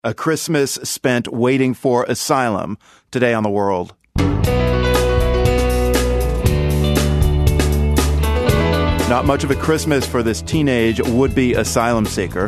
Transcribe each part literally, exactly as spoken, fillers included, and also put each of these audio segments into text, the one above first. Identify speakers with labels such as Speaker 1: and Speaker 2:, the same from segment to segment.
Speaker 1: A Christmas spent waiting for asylum. Today on The World. Not much of a Christmas for this teenage would-be asylum seeker.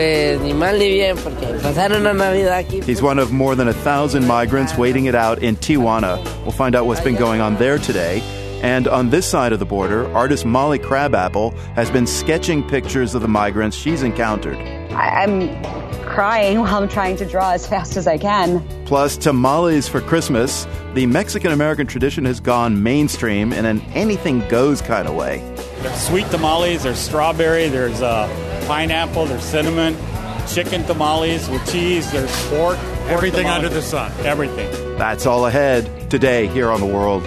Speaker 1: He's one of more than a thousand migrants waiting it out in Tijuana. We'll find out what's been going on there today. And on this side of the border, artist Molly Crabapple has been sketching pictures of the migrants she's encountered.
Speaker 2: I- I'm crying while I'm trying to draw as fast as I can.
Speaker 1: Plus, tamales for Christmas. The Mexican-American tradition has gone mainstream in an anything-goes kind of way.
Speaker 3: There's sweet tamales, there's strawberry, there's uh, pineapple, there's cinnamon, chicken tamales with cheese, there's pork. pork
Speaker 4: Everything
Speaker 3: tamales,
Speaker 4: under the sun.
Speaker 3: Everything.
Speaker 1: That's all ahead today here on The World.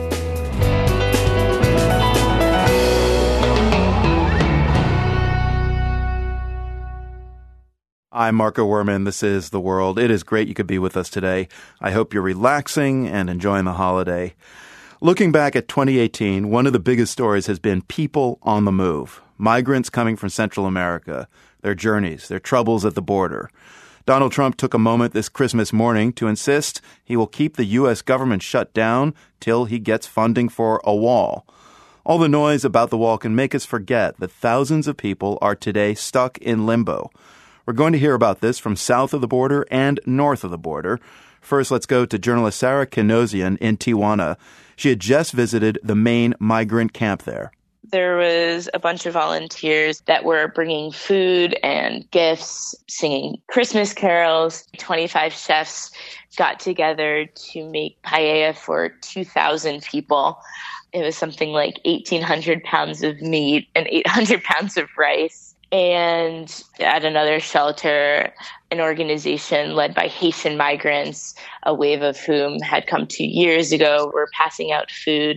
Speaker 1: I'm Marco Werman. This is The World. It is great you could be with us today. I hope you're relaxing and enjoying the holiday. Looking back at twenty eighteen, one of the biggest stories has been people on the move. Migrants coming from Central America, their journeys, their troubles at the border. Donald Trump took a moment this Christmas morning to insist he will keep the U S government shut down till he gets funding for a wall. All the noise about the wall can make us forget that thousands of people are today stuck in limbo. We're going to hear about this from south of the border and north of the border. First, let's go to journalist Sarah Kinosian in Tijuana. She had just visited the main migrant camp there.
Speaker 5: There was a bunch of volunteers that were bringing food and gifts, singing Christmas carols. twenty-five chefs got together to make paella for two thousand people. It was something like eighteen hundred pounds of meat and eight hundred pounds of rice. And at another shelter, an organization led by Haitian migrants, a wave of whom had come two years ago, were passing out food.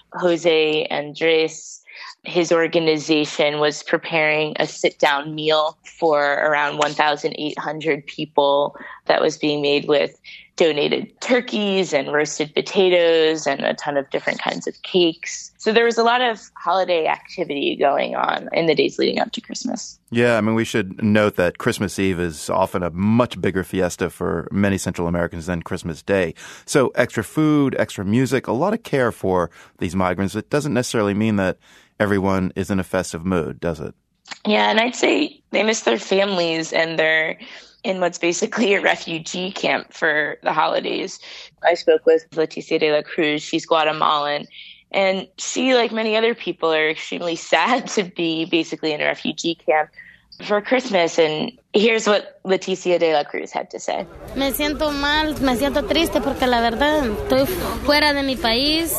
Speaker 5: Jose Andres, his organization was preparing a sit-down meal for around one thousand eight hundred people that was being made with donated turkeys and roasted potatoes and a ton of different kinds of cakes. So there was a lot of holiday activity going on in the days leading up to Christmas.
Speaker 1: Yeah, I mean, we should note that Christmas Eve is often a much bigger fiesta for many Central Americans than Christmas Day. So extra food, extra music, a lot of care for these migrants. It doesn't necessarily mean that everyone is in a festive mood, does it?
Speaker 5: Yeah, and I'd say they miss their families and they're in what's basically a refugee camp for the holidays. I spoke with Leticia de la Cruz. She's Guatemalan. And she, like many other people, are extremely sad to be basically in a refugee camp for Christmas. And here's what Leticia de la Cruz had to say.
Speaker 6: Me siento mal, me siento triste porque la verdad estoy fuera de mi país.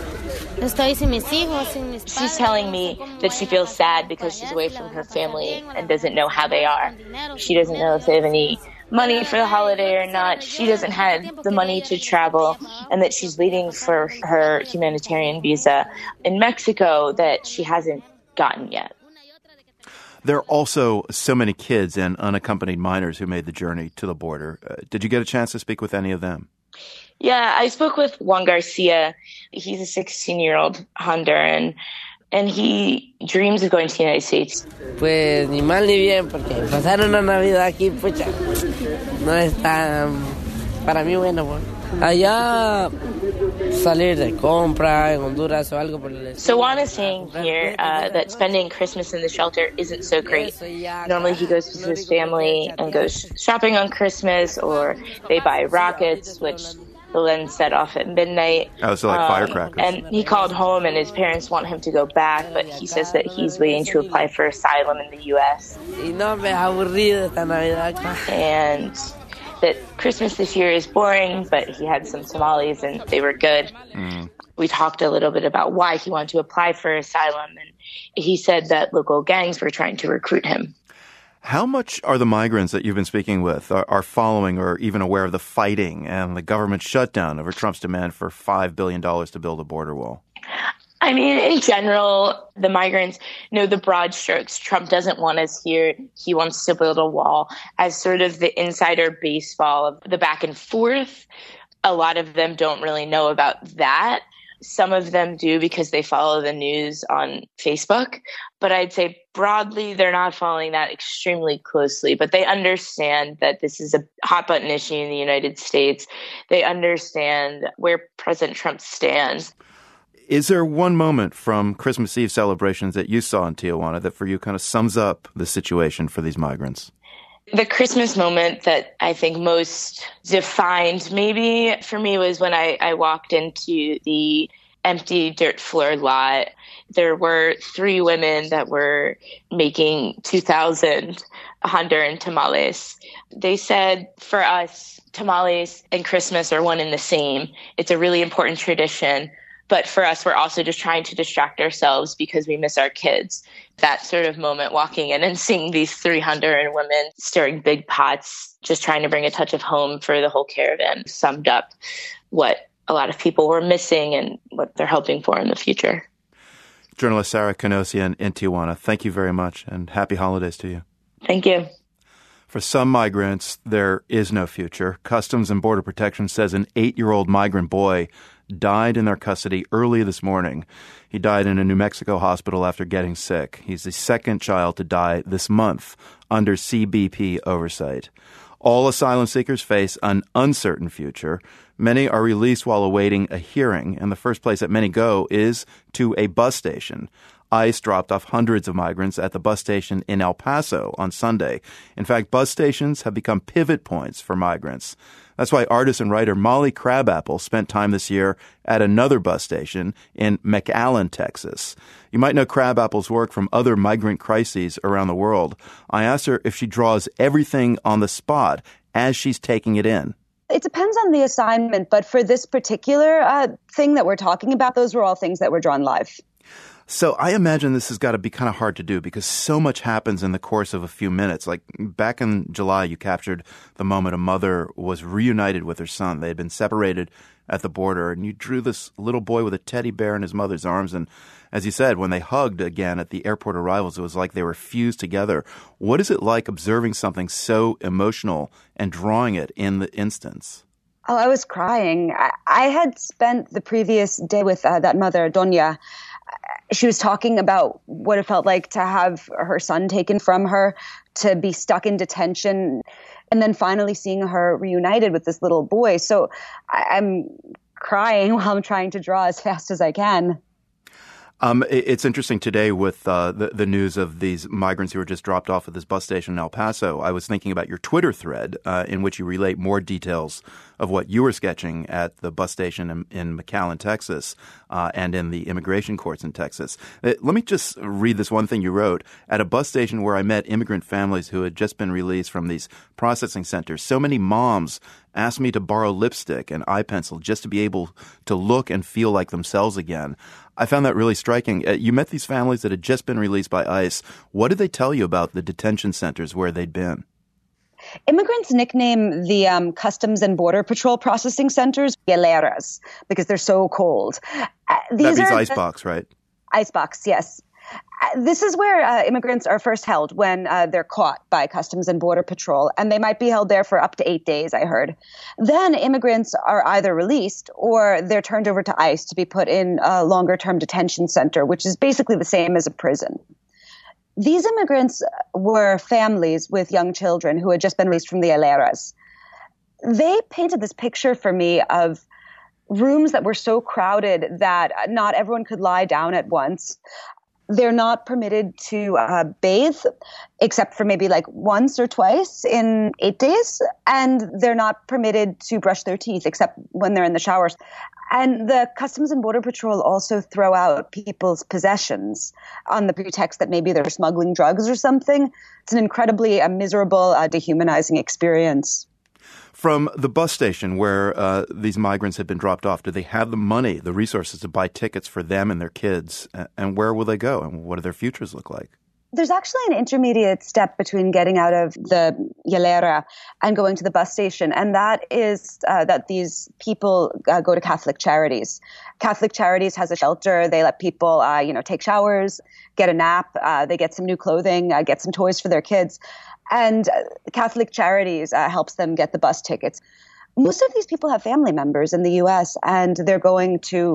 Speaker 6: Estoy sin mis hijos, sin mis padres.
Speaker 5: She's telling me that she feels sad because she's away from her family and doesn't know how they are. She doesn't know if they have any money for the holiday or not. She doesn't have the money to travel, and that she's waiting for her humanitarian visa in Mexico that she hasn't gotten yet.
Speaker 1: There are also so many kids and unaccompanied minors who made the journey to the border. Uh, did you get a chance to speak with any of them?
Speaker 5: Yeah, I spoke with Juan Garcia. He's a sixteen-year-old Honduran, and he dreams of going to the United States.
Speaker 7: Pues ni mal ni bien, porque pasar una Navidad aquí, pucha, no es tan para mí bueno. Allá salir de compra en Honduras o algo por el estilo.
Speaker 5: So Juan is saying here uh, that spending Christmas in the shelter isn't so great. Normally he goes to his family and goes shopping on Christmas, or they buy rockets, which they'll then set off at midnight.
Speaker 1: Oh, so like
Speaker 5: um,
Speaker 1: firecrackers.
Speaker 5: And he called home, and his parents want him to go back, but he says that he's waiting to apply for asylum in the U S.
Speaker 7: Y no me aburrido esta Navidad.
Speaker 5: And that Christmas this year is boring, but he had some tamales and they were good. Mm. We talked a little bit about why he wanted to apply for asylum, and he said that local gangs were trying to recruit him.
Speaker 1: How much are the migrants that you've been speaking with are, are following or even aware of the fighting and the government shutdown over Trump's demand for five billion dollars to build a border wall?
Speaker 5: I mean, in general, the migrants know the broad strokes. Trump doesn't want us here. He wants to build a wall. As sort of the insider baseball of the back and forth, a lot of them don't really know about that. Some of them do because they follow the news on Facebook. But I'd say broadly, they're not following that extremely closely. But they understand that this is a hot button issue in the United States. They understand where President Trump stands.
Speaker 1: Is there one moment from Christmas Eve celebrations that you saw in Tijuana that for you kind of sums up the situation for these migrants?
Speaker 5: The Christmas moment that I think most defined maybe for me was when I, I walked into the empty dirt floor lot. There were three women that were making two thousand Honduran tamales. They said, for us, tamales and Christmas are one and the same. It's a really important tradition. But for us, we're also just trying to distract ourselves because we miss our kids. That sort of moment, walking in and seeing these three Honduran women stirring big pots, just trying to bring a touch of home for the whole caravan, summed up what a lot of people were missing and what they're hoping for in the future.
Speaker 1: Journalist Sarah Canossian in Tijuana, thank you very much, and happy holidays to you.
Speaker 5: Thank you.
Speaker 1: For some migrants, there is no future. Customs and Border Protection says an eight-year-old migrant boy died in their custody early this morning. He died in a New Mexico hospital after getting sick. He's the second child to die this month under C B P oversight. All asylum seekers face an uncertain future. Many are released while awaiting a hearing, and the first place that many go is to a bus station. ICE dropped off hundreds of migrants at the bus station in El Paso on Sunday. In fact, bus stations have become pivot points for migrants. That's why artist and writer Molly Crabapple spent time this year at another bus station in McAllen, Texas. You might know Crabapple's work from other migrant crises around the world. I asked her if she draws everything on the spot as she's taking it in.
Speaker 2: It depends on the assignment, but for this particular uh, thing that we're talking about, those were all things that were drawn live.
Speaker 1: So I imagine this has got to be kind of hard to do because so much happens in the course of a few minutes. Like back in July, you captured the moment a mother was reunited with her son. They had been separated at the border, and you drew this little boy with a teddy bear in his mother's arms. And as you said, when they hugged again at the airport arrivals, it was like they were fused together. What is it like observing something so emotional and drawing it in the instance?
Speaker 2: Oh, I was crying. I, I had spent the previous day with uh, that mother, Doña. She was talking about what it felt like to have her son taken from her, to be stuck in detention, and then finally seeing her reunited with this little boy. So I, I'm crying while I'm trying to draw as fast as I can.
Speaker 1: Um, it's interesting today with uh, the, the news of these migrants who were just dropped off at this bus station in El Paso. I was thinking about your Twitter thread uh, in which you relate more details of what you were sketching at the bus station in, in McAllen, Texas, uh, and in the immigration courts in Texas. Uh, let me just read this one thing you wrote. At a bus station where I met immigrant families who had just been released from these processing centers, so many moms asked me to borrow lipstick and eye pencil just to be able to look and feel like themselves again. I found that really striking. Uh, you met these families that had just been released by ICE. What did they tell you about the detention centers where they'd been?
Speaker 2: Immigrants nickname the um, Customs and Border Patrol processing centers hieleras because they're so cold. Uh, these
Speaker 1: that means
Speaker 2: are
Speaker 1: icebox, right?
Speaker 2: Icebox, yes. Uh, this is where uh, immigrants are first held when uh, they're caught by Customs and Border Patrol, and they might be held there for up to eight days, I heard. Then immigrants are either released or they're turned over to ICE to be put in a longer-term detention center, which is basically the same as a prison. These immigrants were families with young children who had just been released from the hieleras. They painted this picture for me of rooms that were so crowded that not everyone could lie down at once. They're not permitted to uh, bathe except for maybe like once or twice in eight days. And they're not permitted to brush their teeth except when they're in the showers. And the Customs and Border Patrol also throw out people's possessions on the pretext that maybe they're smuggling drugs or something. It's an incredibly uh, miserable, uh, dehumanizing experience.
Speaker 1: From the bus station where uh, these migrants had been dropped off, do they have the money, the resources to buy tickets for them and their kids? And where will they go? And what do their futures look like?
Speaker 2: There's actually an intermediate step between getting out of the hielera and going to the bus station, and that is uh, that these people uh, go to Catholic Charities. Catholic Charities has a shelter. They let people, uh, you know, take showers, get a nap. Uh, they get some new clothing, uh, get some toys for their kids. And uh, Catholic Charities uh, helps them get the bus tickets. Most of these people have family members in the U S, and they're going to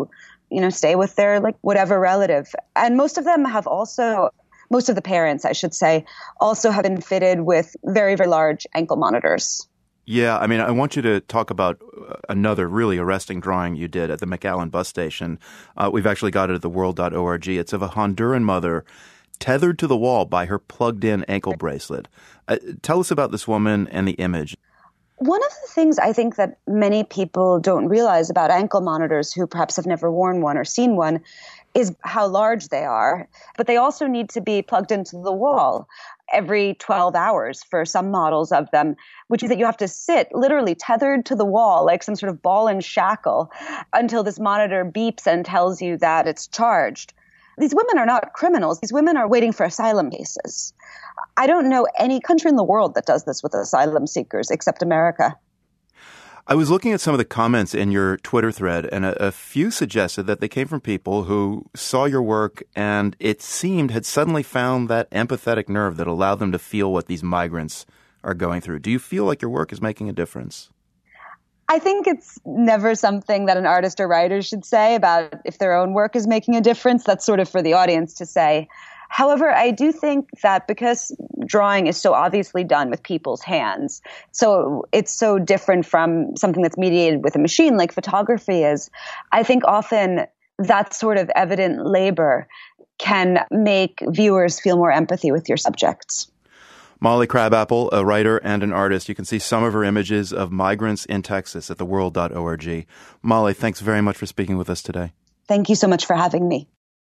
Speaker 2: you know, stay with their, like, whatever relative. And most of them have also, most of the parents, I should say, also have been fitted with very, very large ankle monitors.
Speaker 1: Yeah, I mean, I want you to talk about another really arresting drawing you did at the McAllen bus station. Uh, we've actually got it at the world dot org. It's of a Honduran mother tethered to the wall by her plugged-in ankle bracelet. Uh, tell us about this woman and the image.
Speaker 2: One of the things I think that many people don't realize about ankle monitors who perhaps have never worn one or seen one is how large they are. But they also need to be plugged into the wall every twelve hours for some models of them, which is that you have to sit literally tethered to the wall like some sort of ball and shackle until this monitor beeps and tells you that it's charged. These women are not criminals. These women are waiting for asylum cases. I don't know any country in the world that does this with asylum seekers except America.
Speaker 1: I was looking at some of the comments in your Twitter thread, and a, a few suggested that they came from people who saw your work and it seemed had suddenly found that empathetic nerve that allowed them to feel what these migrants are going through. Do you feel like your work is making a difference?
Speaker 2: I think it's never something that an artist or writer should say about if their own work is making a difference. That's sort of for the audience to say. However, I do think that because drawing is so obviously done with people's hands, so it's so different from something that's mediated with a machine like photography is, I think often that sort of evident labor can make viewers feel more empathy with your subjects.
Speaker 1: Molly Crabapple, a writer and an artist. You can see some of her images of migrants in Texas at the world dot org. Molly, thanks very much for speaking with us today.
Speaker 2: Thank you so much for having me.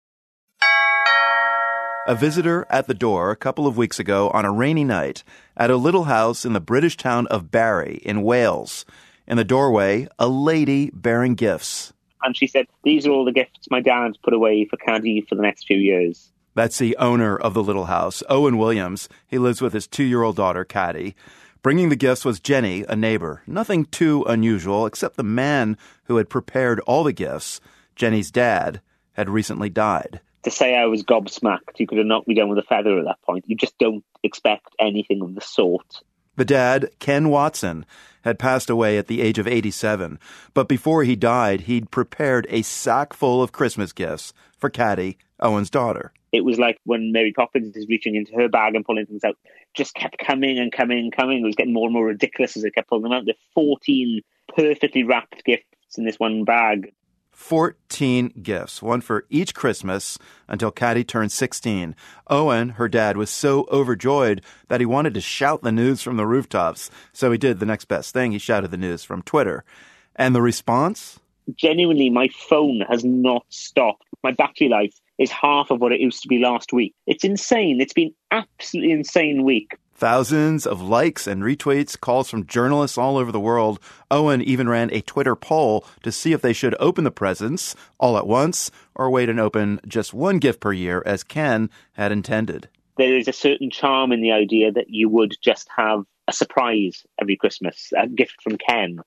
Speaker 1: A visitor at the door a couple of weeks ago on a rainy night at a little house in the British town of Barry in Wales. In the doorway, a lady bearing gifts.
Speaker 4: And she said, "These are all the gifts my dad put away for Caddy for the next few years."
Speaker 1: That's the owner of the little house, Owen Williams. He lives with his two-year-old daughter, Caddy. Bringing the gifts was Jenny, a neighbor. Nothing too unusual, except the man who had prepared all the gifts, Jenny's dad, had recently died.
Speaker 4: To say I was gobsmacked, you could have knocked me down with a feather at that point. You just don't expect anything of the sort.
Speaker 1: The dad, Ken Watson, had passed away at the age of eighty-seven. But before he died, he'd prepared a sack full of Christmas gifts for Caddy, Owen's daughter.
Speaker 4: It was like when Mary Poppins is reaching into her bag and pulling things out. Just kept coming and coming and coming. It was getting more and more ridiculous as they kept pulling them out. There are fourteen perfectly wrapped gifts in this one bag.
Speaker 1: fourteen gifts, one for each Christmas until Caddy turned sixteen. Owen, her dad, was so overjoyed that he wanted to shout the news from the rooftops. So he did the next best thing. He shouted the news from Twitter. And the response?
Speaker 4: Genuinely, my phone has not stopped. My battery life is half of what it used to be last week. It's insane. It's been absolutely insane week.
Speaker 1: Thousands of likes and retweets, calls from journalists all over the world. Owen even ran a Twitter poll to see if they should open the presents all at once or wait and open just one gift per year as Ken had intended.
Speaker 4: There is a certain charm in the idea that you would just have a surprise every Christmas, a gift from Ken.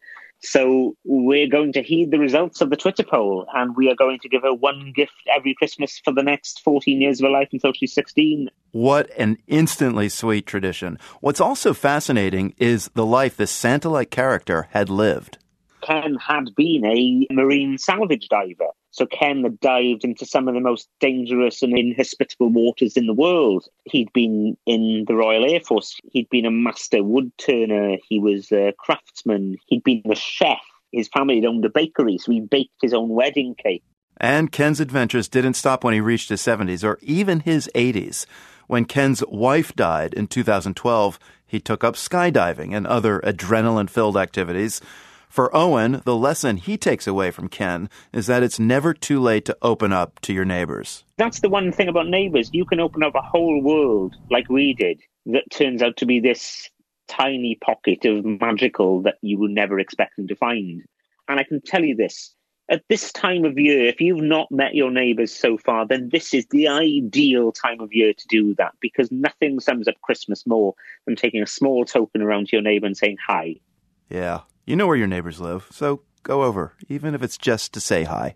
Speaker 4: So we're going to heed the results of the Twitter poll, and we are going to give her one gift every Christmas for the next fourteen years of her life until she's sixteen.
Speaker 1: What an instantly sweet tradition. What's also fascinating is the life this Santa-like character had lived.
Speaker 4: Ken had been a marine salvage diver. So Ken had dived into some of the most dangerous and inhospitable waters in the world. He'd been in the Royal Air Force. He'd been a master wood turner. He was a craftsman. He'd been a chef. His family had owned a bakery, so he baked his own wedding cake.
Speaker 1: And Ken's adventures didn't stop when he reached his seventies or even his eighties. When Ken's wife died in two thousand twelve, he took up skydiving and other adrenaline-filled activities. For Owen, the lesson he takes away from Ken is that it's never too late to open up to your neighbors.
Speaker 4: That's the one thing about neighbors. You can open up a whole world like we did that turns out to be this tiny pocket of magical that you were never expecting to find. And I can tell you this, at this time of year, if you've not met your neighbors so far, then this is the ideal time of year to do that, because nothing sums up Christmas more than taking a small token around to your neighbor and saying hi.
Speaker 1: Yeah. You know where your neighbors live, so go over, even if it's just to say hi.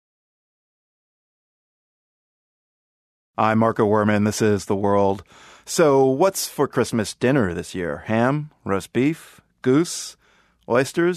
Speaker 1: I'm Marco Werman. This is The World. So what's for Christmas dinner this year? Ham, roast beef, goose, oysters?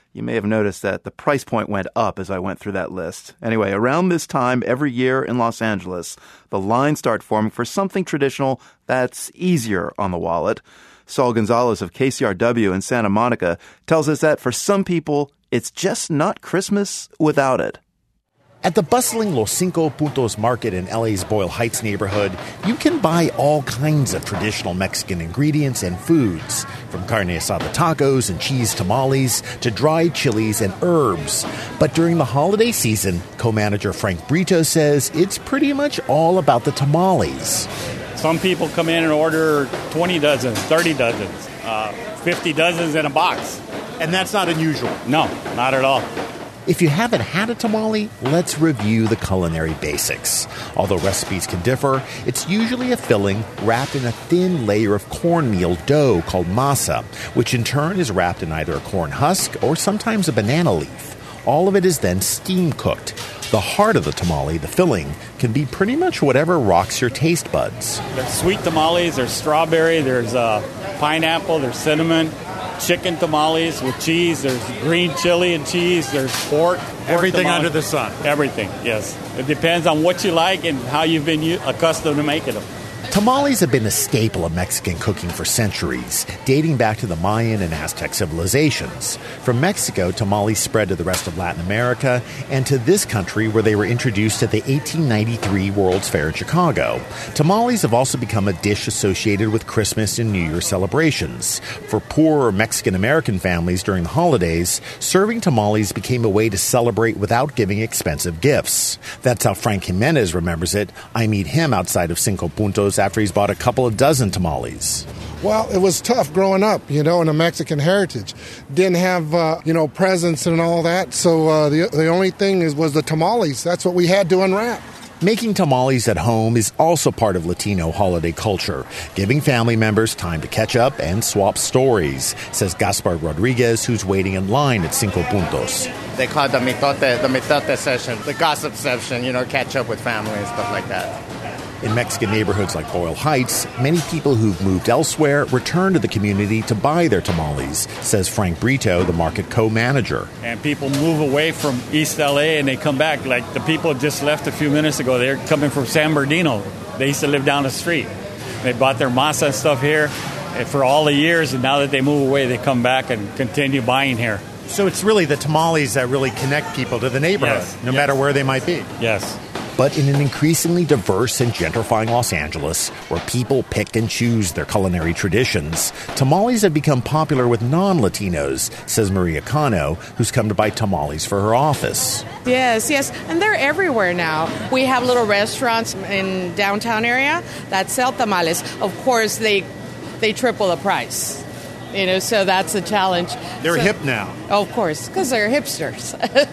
Speaker 1: You may have noticed that the price point went up as I went through that list. Anyway, around this time every year in Los Angeles, the lines start forming for something traditional that's easier on the wallet. Saul Gonzalez of K C R W in Santa Monica tells us that for some people, it's just not Christmas without it.
Speaker 8: At the bustling Los Cinco Puntos market in L A's Boyle Heights neighborhood, you can buy all kinds of traditional Mexican ingredients and foods, from carne asada tacos and cheese tamales to dried chilies and herbs. But during the holiday season, co-manager Frank Brito says it's pretty much all about the tamales.
Speaker 3: Some people come in and order twenty dozens, thirty dozens, uh, fifty dozens in a box.
Speaker 8: And that's not unusual?
Speaker 3: No, not at all.
Speaker 8: If you haven't had a tamale, let's review the culinary basics. Although recipes can differ, it's usually a filling wrapped in a thin layer of cornmeal dough called masa, which in turn is wrapped in either a corn husk or sometimes a banana leaf. All of it is then steam cooked. The heart of the tamale, the filling, can be pretty much whatever rocks your taste buds.
Speaker 3: There's sweet tamales, there's strawberry, there's uh, pineapple, there's cinnamon. Chicken tamales with cheese. There's green chili and cheese. There's pork. pork
Speaker 8: Everything
Speaker 3: tamale.
Speaker 8: under the sun.
Speaker 3: Everything, yes. It depends on what you like and how you've been u- accustomed to making them.
Speaker 8: Tamales have been a staple of Mexican cooking for centuries, dating back to the Mayan and Aztec civilizations. From Mexico, tamales spread to the rest of Latin America and to this country where they were introduced at the eighteen ninety-three World's Fair in Chicago. Tamales have also become a dish associated with Christmas and New Year celebrations. For poorer Mexican-American families during the holidays, serving tamales became a way to celebrate without giving expensive gifts. That's how Frank Jimenez remembers it. I meet him outside of Cinco Puntos after he's bought a couple of dozen tamales.
Speaker 9: Well, it was tough growing up, you know, in a Mexican heritage. Didn't have, uh, you know, presents and all that. So uh, the the only thing is was the tamales. That's what we had to unwrap.
Speaker 8: Making tamales at home is also part of Latino holiday culture, giving family members time to catch up and swap stories, says Gaspar Rodriguez, who's waiting in line at Cinco Puntos.
Speaker 10: They call it the mitote, the mitote session, the gossip session, you know, catch up with family and stuff like that.
Speaker 8: In Mexican neighborhoods like Boyle Heights, many people who've moved elsewhere return to the community to buy their tamales, says Frank Brito, the market co-manager.
Speaker 3: And people move away from East L A and they come back. Like the people just left a few minutes ago. They're coming from San Bernardino. They used to live down the street. They bought their masa and stuff here for all the years, and now that they move away, they come back and continue buying here.
Speaker 8: So it's really the tamales that really connect people to the neighborhood,
Speaker 3: yes,
Speaker 8: no
Speaker 3: yes.
Speaker 8: matter where they might be.
Speaker 3: Yes.
Speaker 8: But in an increasingly diverse and gentrifying Los Angeles, where people pick and choose their culinary traditions, tamales have become popular with non-Latinos, says Maria Cano, who's come to buy tamales for her office.
Speaker 11: Yes, yes, and they're everywhere now. We have little restaurants in downtown area that sell tamales. Of course, they they triple the price. You know, so that's a challenge.
Speaker 8: They're
Speaker 11: so,
Speaker 8: hip now.
Speaker 11: Oh, of course, because they're hipsters.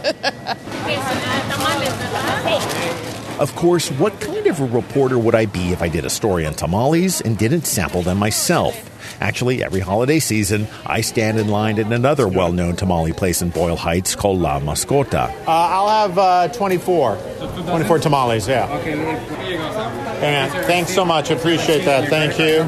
Speaker 8: Of course, what kind of a reporter would I be if I did a story on tamales and didn't sample them myself? Actually, every holiday season, I stand in line at another well-known tamale place in Boyle Heights called La Mascota.
Speaker 10: Uh, I'll have uh, twenty-four. twenty-four tamales, yeah.
Speaker 12: Okay, here you go, sir.
Speaker 10: And thanks so much. Appreciate that. Thank you.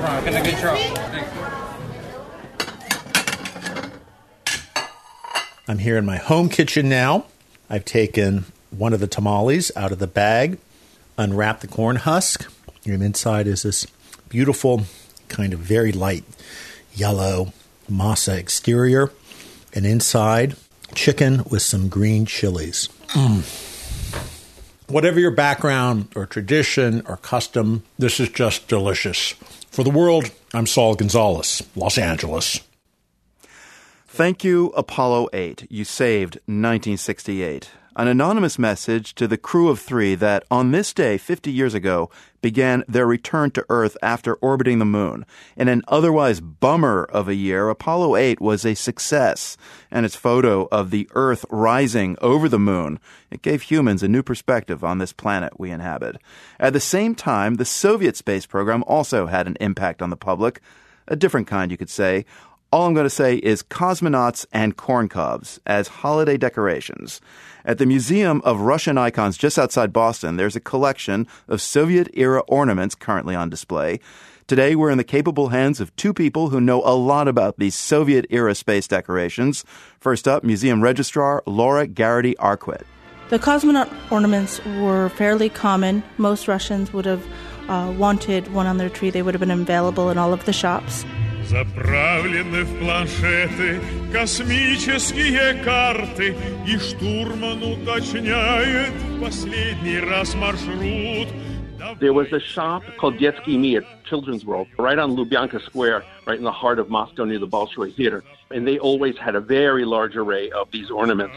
Speaker 8: I'm here in my home kitchen now. I've taken one of the tamales out of the bag, unwrapped the corn husk, and inside is this beautiful, kind of very light yellow masa exterior, and inside, chicken with some green chilies. Mm. Whatever your background or tradition or custom, this is just delicious. For the world, I'm Saul Gonzalez, Los Angeles.
Speaker 1: Thank you, Apollo eight. You saved nineteen sixty-eight. An anonymous message to the crew of three that on this day fifty years ago began their return to Earth after orbiting the moon. In an otherwise bummer of a year, Apollo eight was a success, and its photo of the Earth rising over the moon, it gave humans a new perspective on this planet we inhabit. At the same time, the Soviet space program also had an impact on the public, a different kind, you could say. All I'm going to say is cosmonauts and corn cobs as holiday decorations. At the Museum of Russian Icons just outside Boston, there's a collection of Soviet-era ornaments currently on display. Today, we're in the capable hands of two people who know a lot about these Soviet-era space decorations. First up, Museum Registrar Laura Garrity-Arquette.
Speaker 12: The cosmonaut ornaments were fairly common. Most Russians would have uh, wanted one on their tree. They would have been available in all of the shops.
Speaker 13: Заправлены в планшеты космические карты, и штурман уточняет последний раз маршрут.
Speaker 14: There was a shop called Детский мир, Children's World, right on Lubyanka Square, right in the heart of Moscow near the Bolshoi Theater. And they always had a very large array of these ornaments.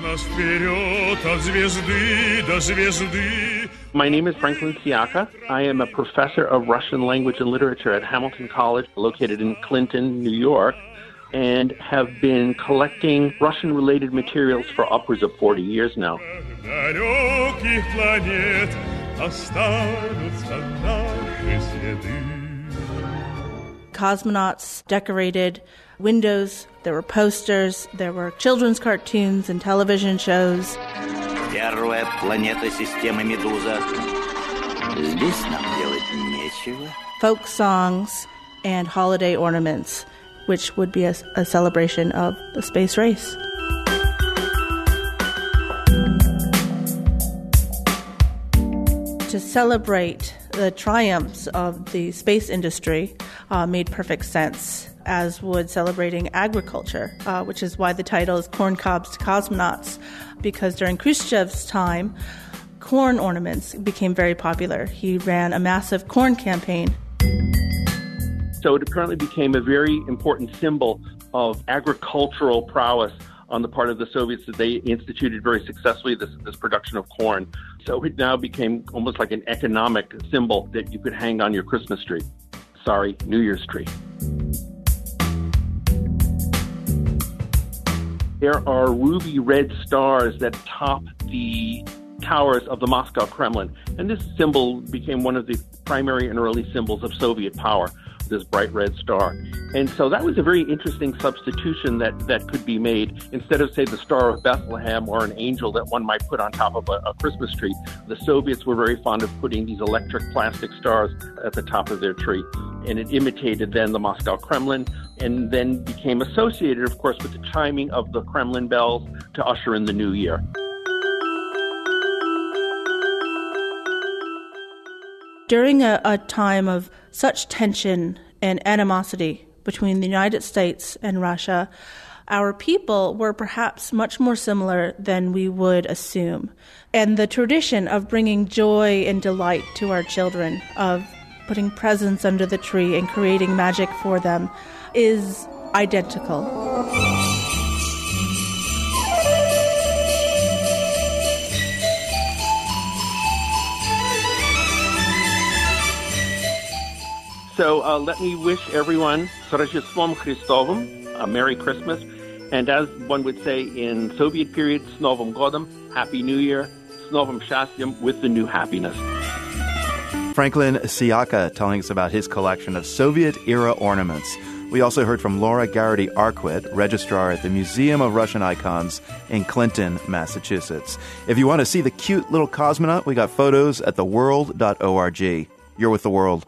Speaker 14: My name is Franklin Siaka. I am a professor of Russian language and literature at Hamilton College, located in Clinton, New York, and have been collecting Russian-related materials for upwards of forty years now.
Speaker 12: Cosmonauts decorated windows, there were posters, there were children's cartoons and television shows.
Speaker 15: Первая планета системы Медуза. Здесь нам делать нечего.
Speaker 12: Folk songs and holiday ornaments, which would be a, a celebration of the space race. To celebrate the triumphs of the space industry uh, made perfect sense, as would celebrating agriculture, uh, which is why the title is Corn Cobs to Cosmonauts, because during Khrushchev's time, corn ornaments became very popular. He ran a massive corn campaign.
Speaker 14: So it apparently became a very important symbol of agricultural prowess on the part of the Soviets, that they instituted very successfully this, this production of corn. So it now became almost like an economic symbol that you could hang on your Christmas tree. Sorry, New Year's tree. There are ruby red stars that top the towers of the Moscow Kremlin. And this symbol became one of the primary and early symbols of Soviet power, this bright red star. And so that was a very interesting substitution that, that could be made. Instead of, say, the Star of Bethlehem or an angel that one might put on top of a, a Christmas tree, the Soviets were very fond of putting these electric plastic stars at the top of their tree. And it imitated then the Moscow Kremlin, and then became associated, of course, with the chiming of the Kremlin bells to usher in the new year.
Speaker 12: During a, a time of such tension and animosity between the United States and Russia, our people were perhaps much more similar than we would assume. And the tradition of bringing joy and delight to our children, of putting presents under the tree and creating magic for them, is identical.
Speaker 14: So uh, let me wish everyone с Рождеством Христовым, a Merry Christmas, and as one would say in Soviet period, с Новым годом, Happy New Year, с новым счастьем, with the new happiness.
Speaker 1: Franklin Siaka telling us about his collection of Soviet-era ornaments. We also heard from Laura Garrity-Arquette, registrar at the Museum of Russian Icons in Clinton, Massachusetts. If you want to see the cute little cosmonaut, we got photos at the world dot org. You're with The World.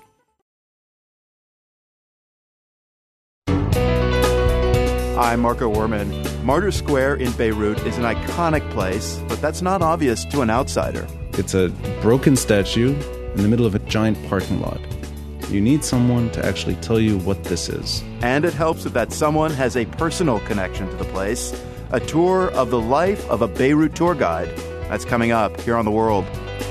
Speaker 1: I'm Marco Werman. Martyrs Square in Beirut is an iconic place, but that's not obvious to an outsider.
Speaker 16: It's a broken statue in the middle of a giant parking lot. You need someone to actually tell you what this is.
Speaker 1: And it helps if that someone has a personal connection to the place. A tour of the life of a Beirut tour guide. That's coming up here on The World.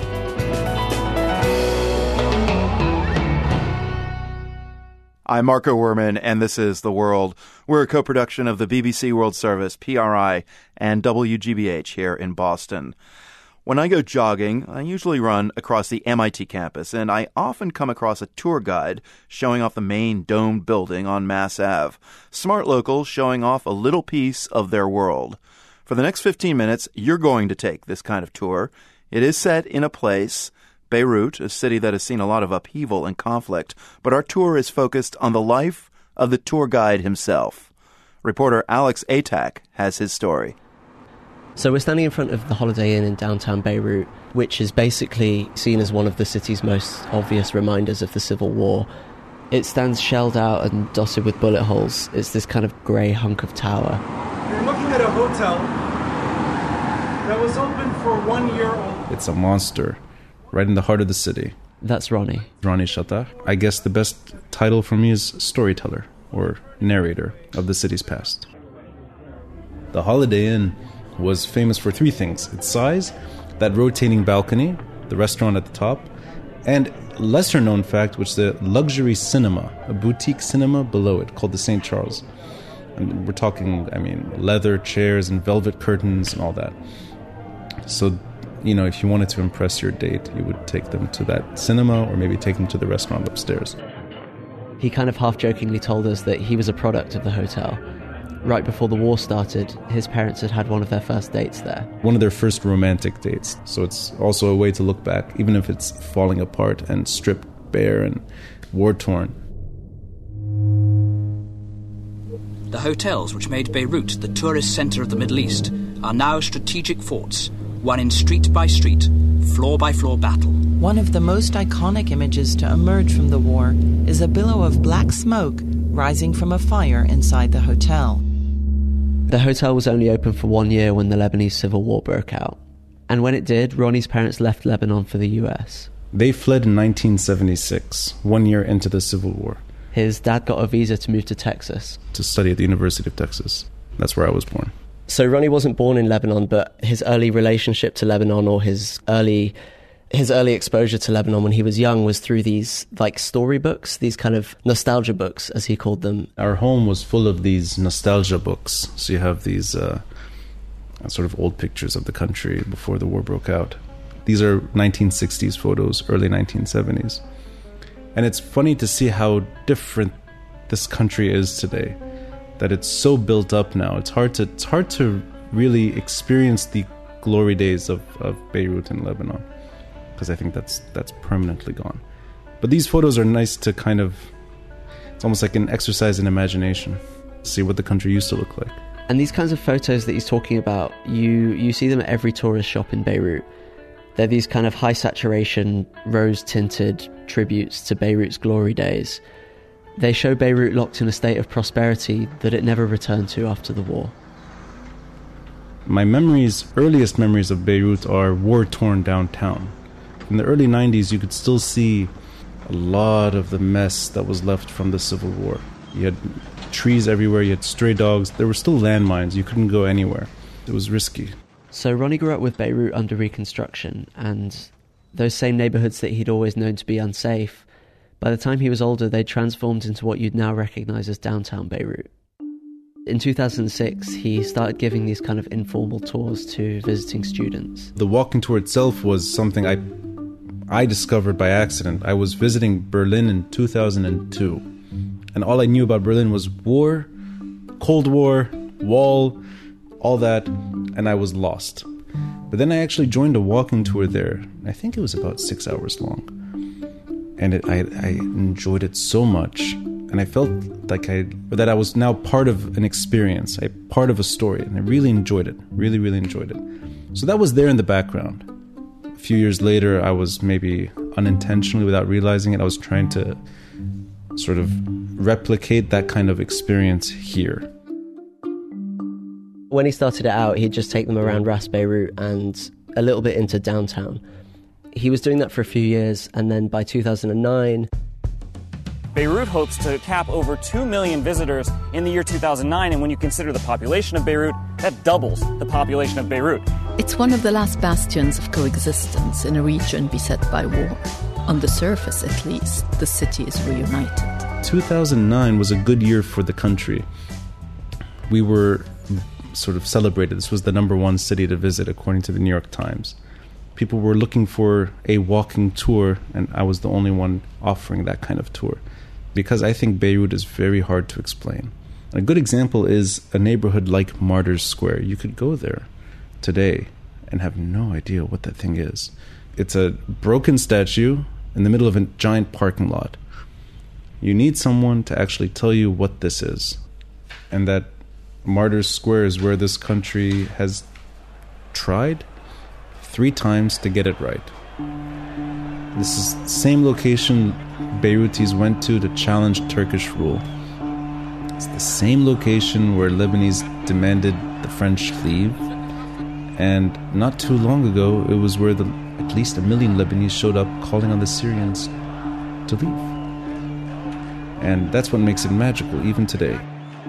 Speaker 1: I'm Marco Werman, and this is The World. We're a co-production of the B B C World Service, P R I, and W G B H here in Boston. When I go jogging, I usually run across the M I T campus, and I often come across a tour guide showing off the main domed building on Mass Avenue. Smart locals showing off a little piece of their world. For the next fifteen minutes, you're going to take this kind of tour. It is set in a place, Beirut, a city that has seen a lot of upheaval and conflict, but our tour is focused on the life of the tour guide himself. Reporter Alex Atack has his story.
Speaker 17: So we're standing in front of the Holiday Inn in downtown Beirut, which is basically seen as one of the city's most obvious reminders of the Civil War. It stands shelled out and dotted with bullet holes. It's this kind of grey hunk of tower.
Speaker 18: You're looking at a hotel that was open for one year old.
Speaker 16: It's a monster, right in the heart of the city.
Speaker 17: That's Ronnie.
Speaker 16: Ronnie Chatah. I guess the best title for me is storyteller, or narrator, of the city's past. The Holiday Inn was famous for three things. Its size, that rotating balcony, the restaurant at the top, and lesser known fact, which is the luxury cinema, a boutique cinema below it called the Saint Charles. And we're talking, I mean, leather chairs and velvet curtains and all that. So, you know, if you wanted to impress your date, you would take them to that cinema or maybe take them to the restaurant upstairs.
Speaker 17: He kind of half-jokingly told us that he was a product of the hotel. Right before the war started, his parents had had one of their first dates there.
Speaker 16: One of their first romantic dates. So it's also a way to look back, even if it's falling apart and stripped bare and war-torn.
Speaker 19: The hotels which made Beirut the tourist center of the Middle East are now strategic forts, won in street-by-street, floor-by-floor battle.
Speaker 20: One of the most iconic images to emerge from the war is a billow of black smoke rising from a fire inside the hotel.
Speaker 17: The hotel was only open for one year when the Lebanese Civil War broke out. And when it did, Ronnie's parents left Lebanon for the U S.
Speaker 16: They fled in nineteen seventy-six, one year into the Civil War.
Speaker 17: His dad got a visa to move to Texas.
Speaker 16: To study at the University of Texas. That's where I was born.
Speaker 17: So Ronnie wasn't born in Lebanon, but his early relationship to Lebanon, or his early his early exposure to Lebanon when he was young, was through these like storybooks, these kind of nostalgia books, as he called them.
Speaker 16: Our home was full of these nostalgia books. So you have these uh, sort of old pictures of the country before the war broke out. These are nineteen sixties photos, early nineteen seventies. And it's funny to see how different this country is today. That it's so built up now. It's hard to it's hard to really experience the glory days of, of Beirut and Lebanon, because I think that's that's permanently gone. But these photos are nice to kind of, it's almost like an exercise in imagination, see what the country used to look like.
Speaker 17: And these kinds of photos that he's talking about, you you see them at every tourist shop in Beirut. They're these kind of high saturation, rose tinted tributes to Beirut's glory days. They show Beirut locked in a state of prosperity that it never returned to after the war.
Speaker 16: My memories, earliest memories of Beirut are war-torn downtown. In the early nineties, you could still see a lot of the mess that was left from the Civil War. You had trees everywhere, you had stray dogs. There were still landmines, you couldn't go anywhere. It was risky.
Speaker 17: So Ronnie grew up with Beirut under Reconstruction, and those same neighbourhoods that he'd always known to be unsafe, by the time he was older, they transformed into what you'd now recognise as downtown Beirut. In two thousand six, he started giving these kind of informal tours to visiting students.
Speaker 16: The walking tour itself was something I I discovered by accident. I was visiting Berlin in two thousand two, and all I knew about Berlin was war, Cold War, wall, all that, and I was lost. But then I actually joined a walking tour there. I think it was about six hours long. And it, I, I enjoyed it so much, and I felt like I that I was now part of an experience, a part of a story, and I really enjoyed it, really, really enjoyed it. So that was there in the background. A few years later, I was maybe unintentionally, without realizing it, I was trying to sort of replicate that kind of experience here.
Speaker 17: When he started it out, he'd just take them around Ras Beirut and a little bit into downtown. He was doing that for a few years, and then by two thousand nine...
Speaker 21: Beirut hopes to cap over two million visitors in the year two thousand nine, and when you consider the population of Beirut, that doubles the population of Beirut.
Speaker 22: It's one of the last bastions of coexistence in a region beset by war. On the surface, at least, the city is reunited.
Speaker 16: two thousand nine was a good year for the country. We were sort of celebrated. This was the number one city to visit, according to the New York Times. People were looking for a walking tour, and I was the only one offering that kind of tour, because I think Beirut is very hard to explain. A good example is a neighborhood like Martyrs Square. You could go there today and have no idea what that thing is. It's a broken statue in the middle of a giant parking lot. You need someone to actually tell you what this is, and that Martyrs Square is where this country has tried three times to get it right. This is the same location Beirutis went to to challenge Turkish rule. It's the same location where Lebanese demanded the French leave. And not too long ago, it was where the, at least a million Lebanese showed up calling on the Syrians to leave. And that's what makes it magical, even today.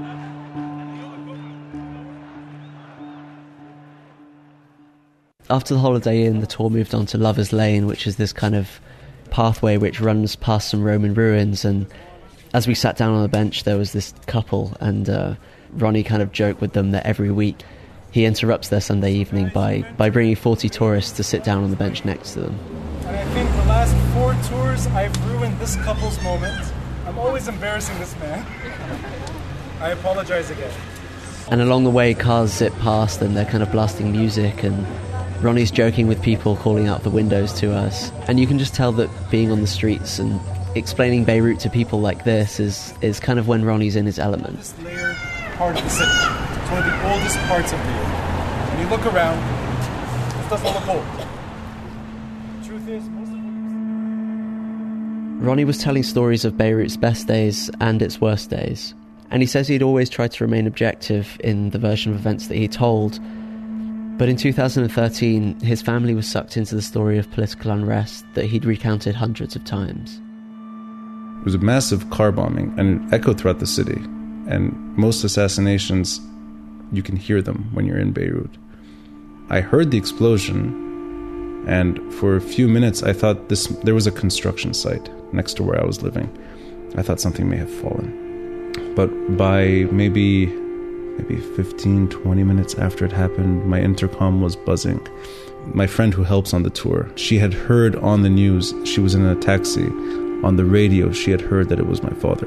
Speaker 17: After the Holiday Inn, the tour moved on to Lover's Lane, which is this kind of pathway which runs past some Roman ruins. And as we sat down on the bench, there was this couple, and uh, Ronnie kind of joked with them that every week he interrupts their Sunday evening by, by bringing forty tourists to sit down on the bench next to them.
Speaker 18: And I think the last four tours, I've ruined this couple's moment. I'm always embarrassing this man. I apologize again.
Speaker 17: And along the way, cars zip past and they're kind of blasting music, and Ronnie's joking with people calling out the windows to us. And you can just tell that being on the streets and explaining Beirut to people like this is, is kind of when Ronnie's in his element.
Speaker 18: This layered part of the city. It's one of the oldest parts of Beirut. When you look around, it doesn't look old. The truth is, most of what
Speaker 17: Ronnie was telling stories of Beirut's best days and its worst days. And he says he'd always tried to remain objective in the version of events that he told. But in two thousand thirteen, his family was sucked into the story of political unrest that he'd recounted hundreds of times.
Speaker 16: It was a massive car bombing, and it echoed throughout the city. And most assassinations, you can hear them when you're in Beirut. I heard the explosion, and for a few minutes I thought this there was a construction site next to where I was living. I thought something may have fallen. But by maybe maybe fifteen, twenty minutes after it happened, my intercom was buzzing. My friend who helps on the tour, she had heard on the news, she was in a taxi, on the radio, she had heard that it was my father.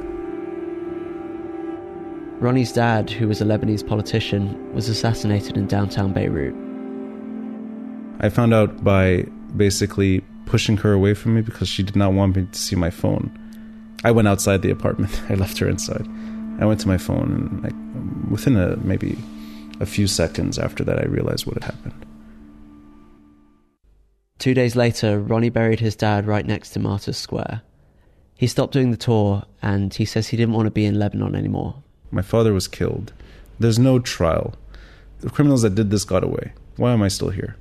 Speaker 17: Ronnie's dad, who was a Lebanese politician, was assassinated in downtown Beirut.
Speaker 16: I found out by basically pushing her away from me because she did not want me to see my phone. I went outside the apartment. I left her inside. I went to my phone, and I, within a, maybe a few seconds after that, I realized what had happened.
Speaker 17: Two days later, Ronnie buried his dad right next to Martyrs Square. He stopped doing the tour, and he says he didn't want to be in Lebanon anymore.
Speaker 16: My father was killed. There's no trial. The criminals that did this got away. Why am I still here?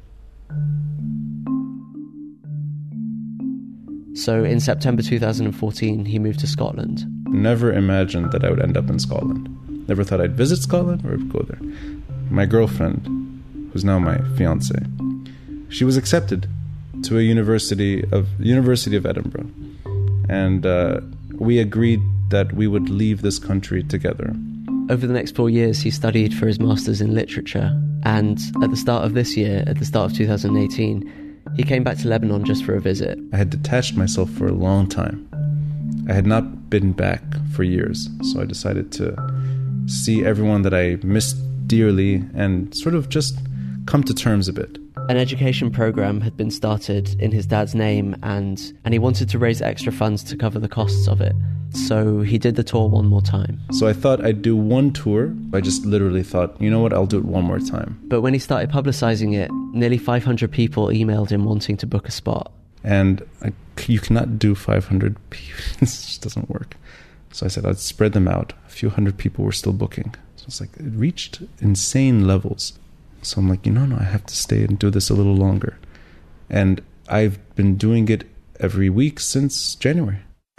Speaker 17: So in September two thousand fourteen, he moved to Scotland.
Speaker 16: Never imagined that I would end up in Scotland. Never thought I'd visit Scotland or go there. My girlfriend, who's now my fiancée, she was accepted to a university of University of Edinburgh, and uh, we agreed that we would leave this country together.
Speaker 17: Over the next four years, he studied for his master's in literature, and at the start of this year, at the start of two thousand eighteen, he came back to Lebanon just for a visit.
Speaker 16: I had detached myself for a long time. I had not been back for years, so I decided to see everyone that I missed dearly and sort of just come to terms a bit.
Speaker 17: An education program had been started in his dad's name, and, and he wanted to raise extra funds to cover the costs of it. So he did the tour one more time.
Speaker 16: So I thought I'd do one tour. I just literally thought, you know what, I'll do it one more time.
Speaker 17: But when he started publicizing it, nearly five hundred people emailed him wanting to book a spot.
Speaker 16: And I, you cannot do five hundred people. This just doesn't work. So I said I'd spread them out. A few hundred people were still booking. So it's like, it reached insane levels. So I'm like, you know, no, I have to stay and do this a little longer. And I've been doing it every week since January.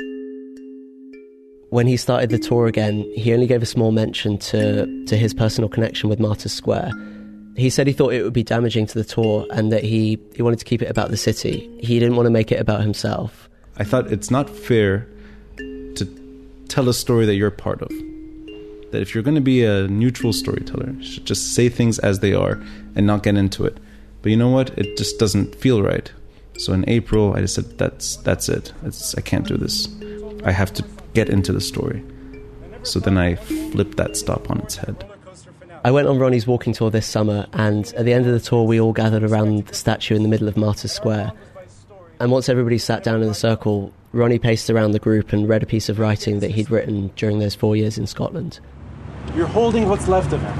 Speaker 17: When he started the tour again, he only gave a small mention to, to his personal connection with Martyrs Square. He said he thought it would be damaging to the tour and that he, he wanted to keep it about the city. He didn't want to make it about himself.
Speaker 16: I thought it's not fair to tell a story that you're a part of. That if you're going to be a neutral storyteller, you should just say things as they are and not get into it. But you know what? It just doesn't feel right. So in April, I just said, that's that's it. It's, I can't do this. I have to get into the story. So then I flipped that stop on its head.
Speaker 17: I went on Ronnie's walking tour this summer, and at the end of the tour we all gathered around the statue in the middle of Martyrs Square. And once everybody sat down in a circle, Ronnie paced around the group and read a piece of writing that he'd written during those four years in Scotland.
Speaker 18: You're holding what's left of him.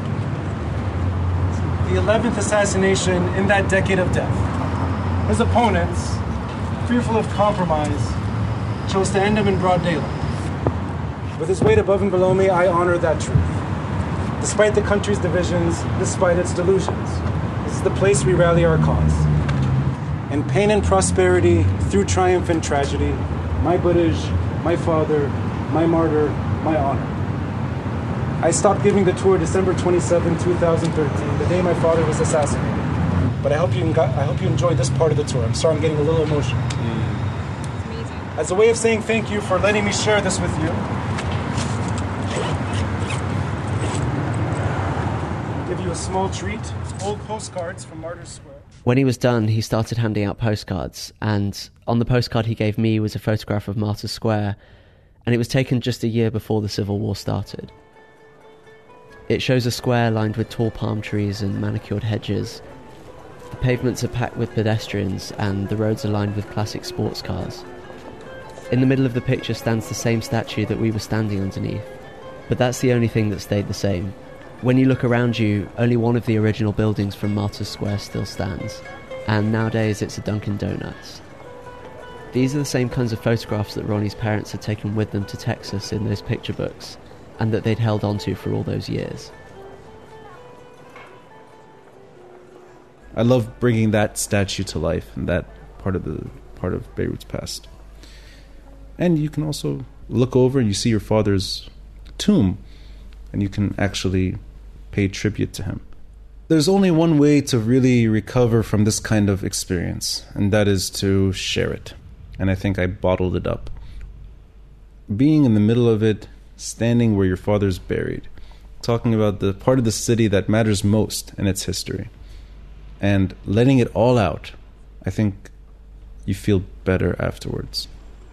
Speaker 18: The eleventh assassination in that decade of death. His opponents fearful of compromise, chose to end him in broad daylight. With his weight above and below me, I honor that truth. Despite the country's divisions, despite its delusions, this is the place we rally our cause. In pain and prosperity, through triumph and tragedy, my Buddhaj, my father, my martyr, my honor. I stopped giving the tour December twenty-seventh, twenty thirteen, the day my father was assassinated. But I hope you I hope you enjoyed this part of the tour. I'm sorry I'm getting a little emotional. Mm. As a way of saying thank you for letting me share this with you, I'll give you a small treat, old postcards from Martyrs Square.
Speaker 17: When he was done, he started handing out postcards, and on the postcard he gave me was a photograph of Martyrs Square, and it was taken just a year before the Civil War started. It shows a square lined with tall palm trees and manicured hedges. The pavements are packed with pedestrians, and the roads are lined with classic sports cars. In the middle of the picture stands the same statue that we were standing underneath, but that's the only thing that stayed the same. When you look around you, only one of the original buildings from Martyrs Square still stands, and nowadays it's a Dunkin' Donuts. These are the same kinds of photographs that Ronnie's parents had taken with them to Texas in those picture books, and that they'd held onto for all those years.
Speaker 16: I love bringing that statue to life and that part of the part of Beirut's past. And you can also look over and you see your father's tomb, and you can actually pay tribute to him. There's only one way to really recover from this kind of experience, and that is to share it. And I think I bottled it up. Being in the middle of it, standing where your father's buried, talking about the part of the city that matters most in its history, and letting it all out, I think you feel better afterwards.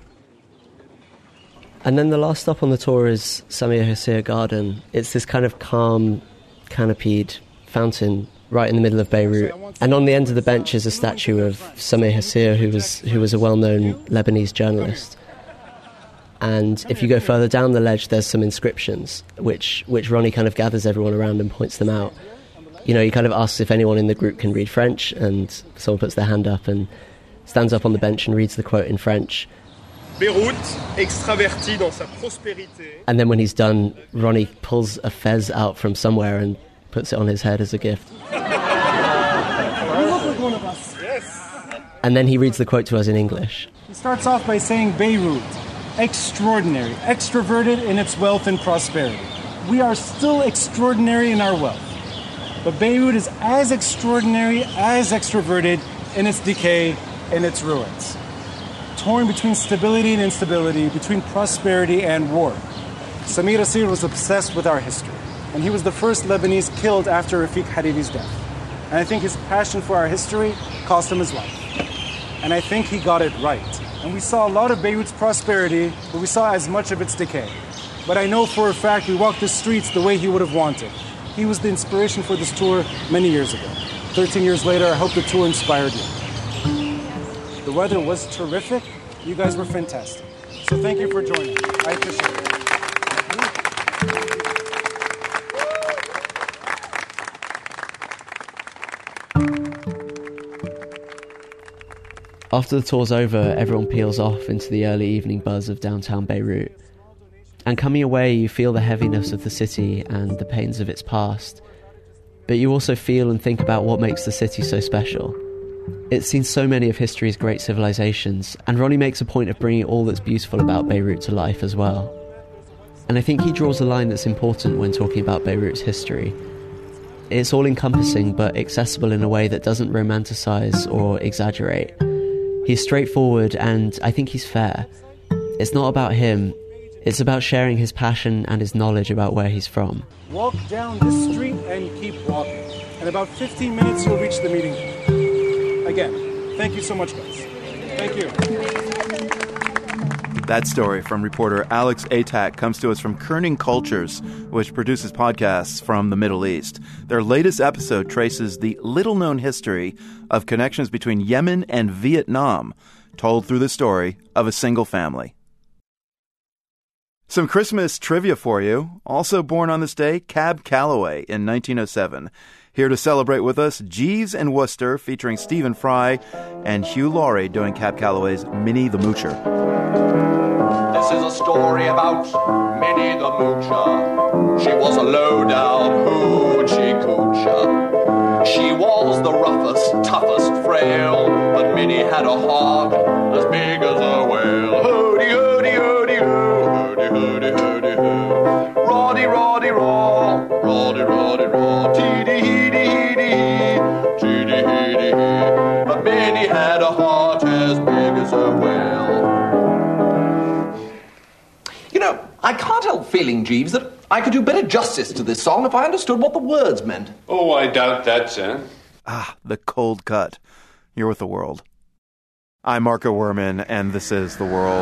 Speaker 17: And then the last stop on the tour is Samir Hussein Garden. It's this kind of calm, canopied fountain right in the middle of Beirut. And on the end of the bench is a statue of Samir Hussein, who was who was a well-known Lebanese journalist. And if you go further down the ledge, there's some inscriptions, which, which Ronnie kind of gathers everyone around and points them out. You know, he kind of asks if anyone in the group can read French, and someone puts their hand up and stands up on the bench and reads the quote in French.
Speaker 6: Beirut, extraverti dans sa prospérité.
Speaker 17: And then when he's done, Ronnie pulls a fez out from somewhere and puts it on his head as a gift. And then he reads the quote to us in English.
Speaker 18: He starts off by saying Beirut, extraordinary, extroverted in its wealth and prosperity. We are still extraordinary in our wealth. But Beirut is as extraordinary, as extroverted in its decay and its ruins. Torn between stability and instability, between prosperity and war. Samir Asir was obsessed with our history, and he was the first Lebanese killed after Rafiq Hariri's death. And I think his passion for our history cost him his life. And I think he got it right. And we saw a lot of Beirut's prosperity, but we saw as much of its decay. But I know for a fact we walked the streets the way he would have wanted. He was the inspiration for this tour many years ago. Thirteen years later, I hope the tour inspired you. The weather was terrific. You guys were fantastic. So thank you for joining. I appreciate it.
Speaker 17: After the tour's over, everyone peels off into the early evening buzz of downtown Beirut. And coming away, you feel the heaviness of the city and the pains of its past. But you also feel and think about what makes the city so special. It's seen so many of history's great civilizations, and Ronnie makes a point of bringing all that's beautiful about Beirut to life as well. And I think he draws a line that's important when talking about Beirut's history. It's all-encompassing, but accessible in a way that doesn't romanticize or exaggerate. He's straightforward, and I think he's fair. It's not about him. It's about sharing his passion and his knowledge about where he's from.
Speaker 18: Walk down this street and keep walking. In about fifteen minutes, you'll reach the meeting. Again, thank you so much, guys. Thank you.
Speaker 1: That story from reporter Alex Atack comes to us from Kerning Cultures, which produces podcasts from the Middle East. Their latest episode traces the little-known history of connections between Yemen and Vietnam, told through the story of a single family. Some Christmas trivia for you. Also born on this day, Cab Calloway in nineteen oh seven. Here to celebrate with us, Jeeves and Wooster featuring Stephen Fry and Hugh Laurie doing Cab Calloway's Minnie the Moocher.
Speaker 5: This is a story about Minnie the Moocher. She was a low-down hoochie coocher. She was the roughest, toughest frail, but Minnie had a heart as big as a whale. Hoody, hoody, hoody, hoo, hoody, hoody, hoody, hoo. Roddy, roddy, raw, roddy, roddy, raw, teedy, heedy, heedy, hee, teedy, heedy, hee. But Minnie had a heart as big as a whale. You know, I can't help feeling, Jeeves, that I could do better justice to this song if I understood what the words meant.
Speaker 6: Oh, I doubt that, sir.
Speaker 1: Ah, the cold cut. You're with The World. I'm Marco Werman, and this is The World.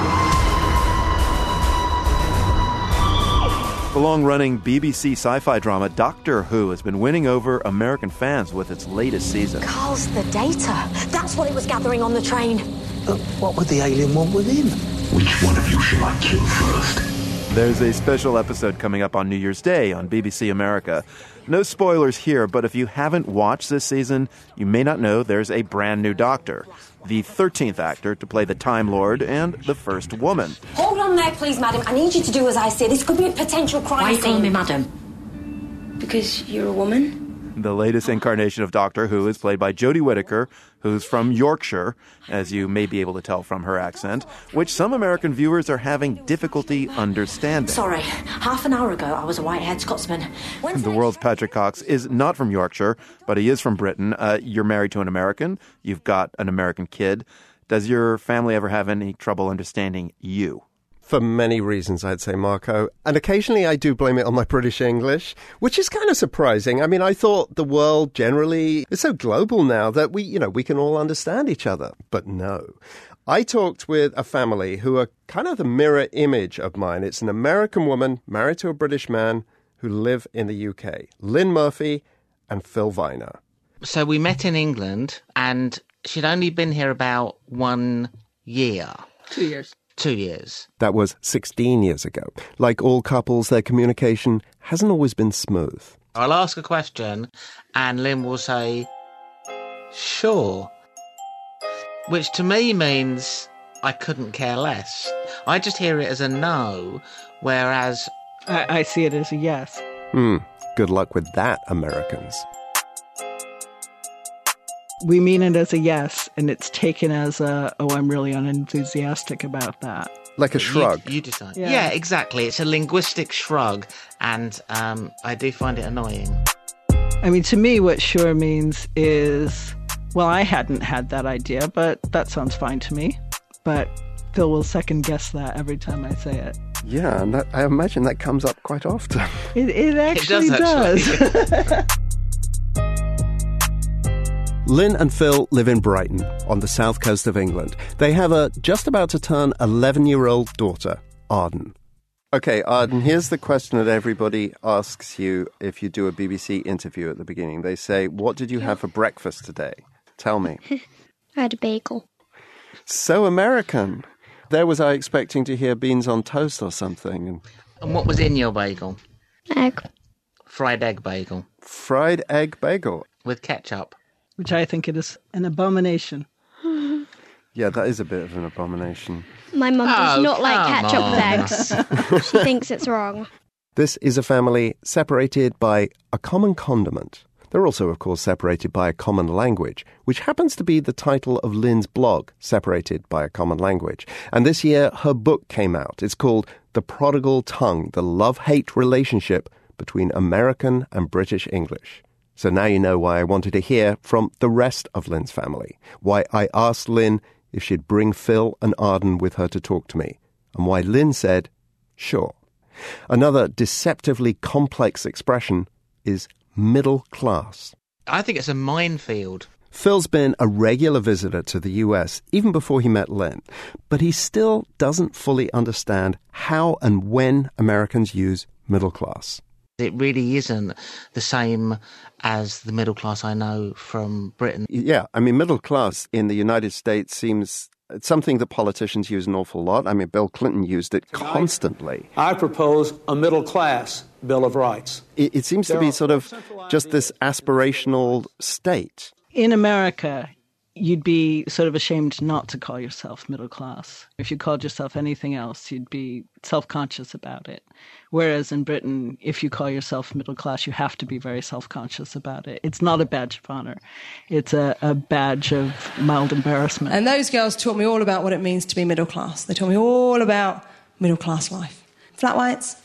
Speaker 1: The long-running B B C sci-fi drama Doctor Who has been winning over American fans with its latest season.
Speaker 7: Carl's the data. That's what it was gathering on the train.
Speaker 23: But what would the alien want with him? Which one of you shall I kill first?
Speaker 1: There's a special episode coming up on New Year's Day on B B C America. No spoilers here, but if you haven't watched this season, you may not know there's a brand new Doctor, the thirteenth actor to play the Time Lord and the first woman.
Speaker 7: Hold on there, please, madam. I need you to do as I say. This could be a potential crime Why scene. call me madam? Because you're a woman?
Speaker 1: The latest incarnation of Doctor Who is played by Jodie Whittaker, who's from Yorkshire, as you may be able to tell from her accent, which some American viewers are having difficulty understanding.
Speaker 7: Sorry, half an hour ago I was a white-haired Scotsman.
Speaker 1: The World's Patrick Cox is not from Yorkshire, but he is from Britain. Uh, you're married to an American. You've got an American kid. Does your family ever have any trouble understanding you?
Speaker 24: For many reasons, I'd say, Marco. And occasionally I do blame it on my British English, which is kind of surprising. I mean, I thought the world generally is so global now that we, you know, we can all understand each other. But no. I talked with a family who are kind of the mirror image of mine. It's an American woman married to a British man who live in the U K. Lynn Murphy and Phil Viner.
Speaker 25: So we met in England and she'd only been here about one year.
Speaker 26: Two years.
Speaker 25: Two years.
Speaker 24: That was sixteen years ago. Like all couples, their communication hasn't always been smooth.
Speaker 25: I'll ask a question and Lynn will say, sure. Which to me means I couldn't care less. I just hear it as a no, whereas...
Speaker 26: I, I see it as a yes.
Speaker 24: Hmm. Good luck with that, Americans.
Speaker 26: We mean it as a yes, and it's taken as a, oh, I'm really unenthusiastic about that.
Speaker 24: Like a shrug.
Speaker 25: You, you decide.
Speaker 26: Yeah.
Speaker 25: Yeah, exactly. It's a linguistic shrug, and um, I do find it annoying.
Speaker 26: I mean, to me, what sure means is, well, I hadn't had that idea, but that sounds fine to me. But Phil will second-guess that every time I say it.
Speaker 24: Yeah, and that, I imagine that comes up quite often.
Speaker 26: It, it actually
Speaker 25: it does.
Speaker 26: does.
Speaker 25: Actually.
Speaker 24: Lynn and Phil live in Brighton, on the south coast of England. They have a just-about-to-turn eleven-year-old daughter, Arden. Okay, Arden, here's the question that everybody asks you if you do a B B C interview at the beginning. They say, what did you have for breakfast today? Tell me.
Speaker 27: I had a bagel.
Speaker 24: So American. There was I expecting to hear beans on toast or something. And,
Speaker 25: and what was in your bagel?
Speaker 27: Egg.
Speaker 25: Fried egg bagel.
Speaker 24: Fried egg bagel.
Speaker 25: With ketchup.
Speaker 26: Which I think it is an abomination.
Speaker 24: Yeah, that is a bit of an abomination.
Speaker 27: My mum does
Speaker 25: Oh,
Speaker 27: not like
Speaker 25: come
Speaker 27: ketchup
Speaker 25: on.
Speaker 27: with eggs. She thinks it's wrong.
Speaker 24: This is a family separated by a common condiment. They're also, of course, separated by a common language, which happens to be the title of Lynn's blog, Separated by a Common Language. And this year, her book came out. It's called The Prodigal Tongue, The Love-Hate Relationship Between American and British English. So now you know why I wanted to hear from the rest of Lynn's family, why I asked Lynn if she'd bring Phil and Arden with her to talk to me, and why Lynn said, sure. Another deceptively complex expression is middle class.
Speaker 25: I think it's a minefield.
Speaker 24: Phil's been a regular visitor to the U S even before he met Lynn, but he still doesn't fully understand how and when Americans use middle class.
Speaker 25: It really isn't the same as the middle class I know from Britain.
Speaker 24: Yeah, I mean, middle class in the United States seems something that politicians use an awful lot. I mean, Bill Clinton used it constantly.
Speaker 2: I propose a middle class Bill of Rights.
Speaker 24: It, it seems to be sort of just this aspirational state.
Speaker 26: In America, you'd be sort of ashamed not to call yourself middle class. If you called yourself anything else, you'd be self-conscious about it. Whereas in Britain, if you call yourself middle class, you have to be very self-conscious about it. It's not a badge of honor. It's a, a badge of mild embarrassment.
Speaker 3: And those girls taught me all about what it means to be middle class. They taught me all about middle class life. Flat whites,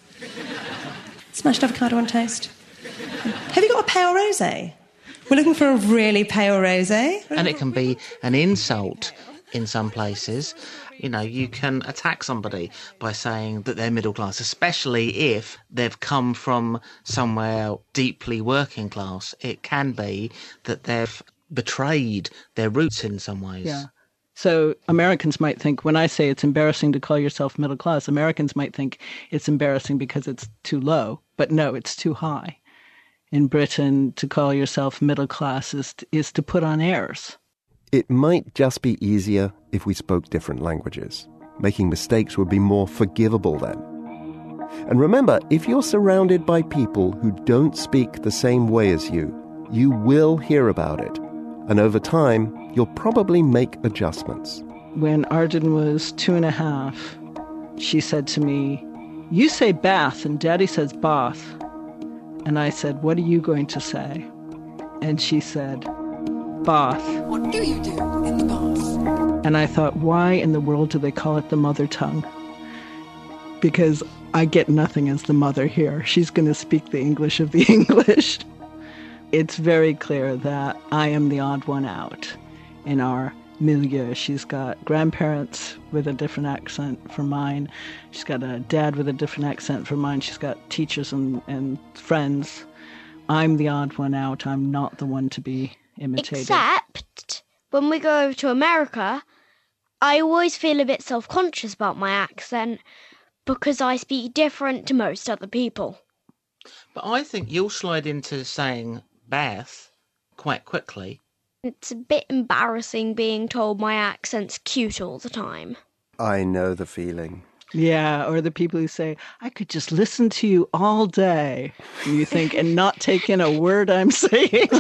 Speaker 3: smashed avocado on toast. Have you got a pale rosé? We're looking for a really pale rosé.
Speaker 25: And it can be an insult in some places. You know, you can attack somebody by saying that they're middle class, especially if they've come from somewhere deeply working class. It can be that they've betrayed their roots in some ways.
Speaker 26: Yeah. So Americans might think, when I say it's embarrassing to call yourself middle class, Americans might think it's embarrassing because it's too low. But no, it's too high. In Britain, to call yourself middle class is to, is to put on airs.
Speaker 24: It might just be easier if we spoke different languages. Making mistakes would be more forgivable then. And remember, if you're surrounded by people who don't speak the same way as you, you will hear about it. And over time, you'll probably make adjustments.
Speaker 26: When Arden was two and a half, she said to me, "You say bath and Daddy says bath." And I said, "What are you going to say?" And she said, "Bath."
Speaker 3: What do you do in the bath?
Speaker 26: And I thought, why in the world do they call it the mother tongue? Because I get nothing as the mother here. She's going to speak the English of the English. It's very clear that I am the odd one out in our milieu. She's got grandparents with a different accent from mine. She's got a dad with a different accent from mine. She's got teachers and, and friends. I'm the odd one out. I'm not the one to be imitated.
Speaker 27: Except when we go over to America, I always feel a bit self-conscious about my accent because I speak different to most other people.
Speaker 25: But I think you'll slide into saying bath quite quickly.
Speaker 27: It's a bit embarrassing being told my accent's cute all the time.
Speaker 24: I know the feeling.
Speaker 26: Yeah, or the people who say, "I could just listen to you all day." And you think, and not take in a word I'm saying.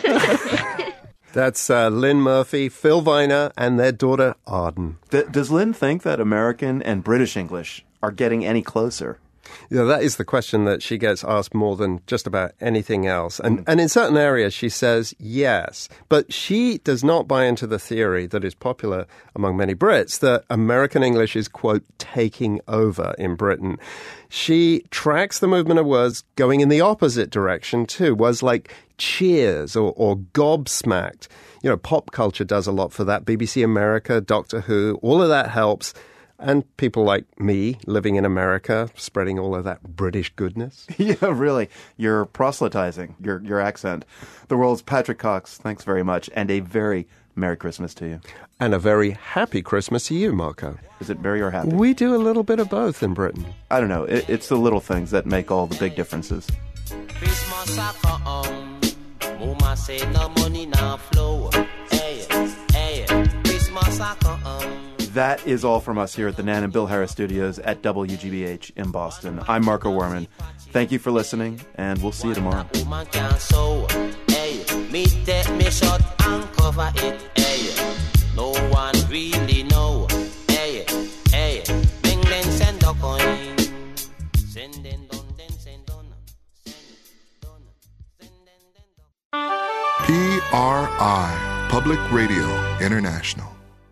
Speaker 24: That's uh, Lynn Murphy, Phil Viner, and their daughter, Arden.
Speaker 1: D- does Lynn think that American and British English are getting any closer?
Speaker 24: Yeah, that is the question that she gets asked more than just about anything else. And, mm. and in certain areas, she says yes. But she does not buy into the theory that is popular among many Brits that American English is, quote, taking over in Britain. She tracks the movement of words going in the opposite direction, too. Words like cheers or, or gobsmacked. You know, pop culture does a lot for that. B B C America, Doctor Who, all of that helps. And people like me living in America, spreading all of that British goodness.
Speaker 1: Yeah, really. You're proselytizing your your accent. The world's Patrick Cox, thanks very much. And a very Merry Christmas to you.
Speaker 24: And a very happy Christmas to you, Marco.
Speaker 1: Is it merry or happy?
Speaker 24: We do a little bit of both in Britain.
Speaker 1: I don't know. It, it's the little things that make all the big differences.
Speaker 4: Christmas I come, Mama say no money now flow. Hey, hey, Christmas I come.
Speaker 1: That is all from us here at the Nan and Bill Harris Studios at W G B H in Boston. I'm Marco Werman. Thank you for listening, and we'll see you tomorrow.
Speaker 4: No one really know.
Speaker 8: P R I, Public Radio International.